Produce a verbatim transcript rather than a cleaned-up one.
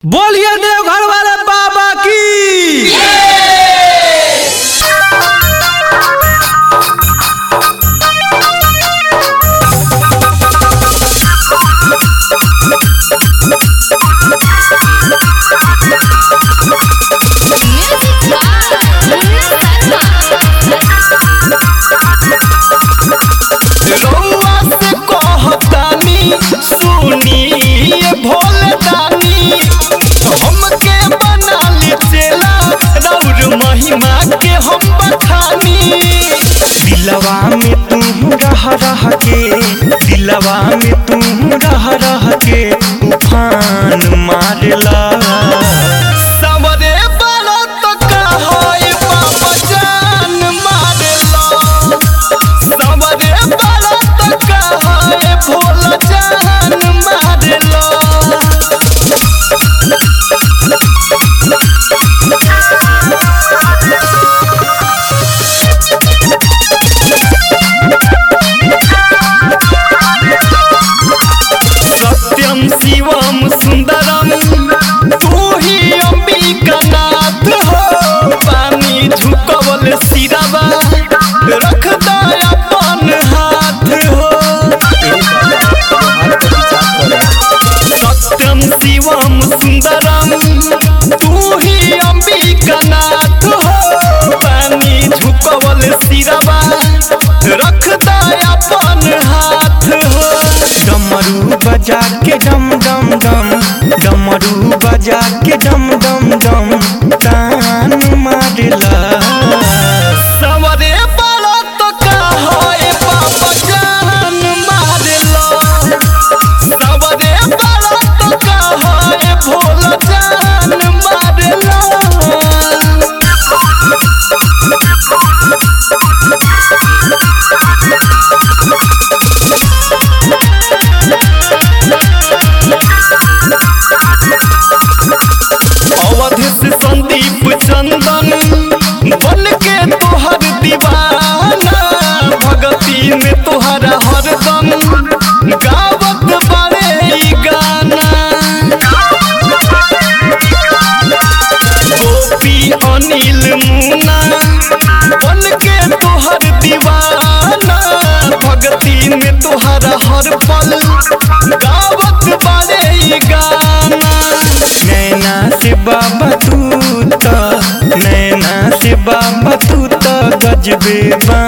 बोलिए देवघर वाले बाबा की। महिमा के हम बखानी दिलवा में तू रह रह के दिलवा में तू रह रह के तूफान मारला सवरे बड़ा तो कहाई बाबा जान मारला सवरे बड़ा तो कहाई भोला जान मारला सत्यम शिवम सुंदरम तू ही अंबिका नाथ हो पानी झुकवल सिरवा रख दे अपन हाथ हो सत्यम शिवम सुंदरम तू ही अंबिका नाथ हो पानी झुकवल सिरवा रख दे अपन हाथ हो डमरू बजा के डम डम डम डमरू बजा के डम डम डम तान मारला सवरे बड़ा तो कहाई बाबा जान मारला सवरे बड़ा तो कहाई भोला जान मारला अवध से संदीप चंदन बन के तोहर दीवाना भगती में तोहरा हरदम गावत बड़े ई गाना गोपी अनिल मुना बन के तोहर दीवाना भगती में तोहरा हर पल गावत बड़े ई गाना नैना से बाबा तू तो नैना से बाबा तू तो गजबे बा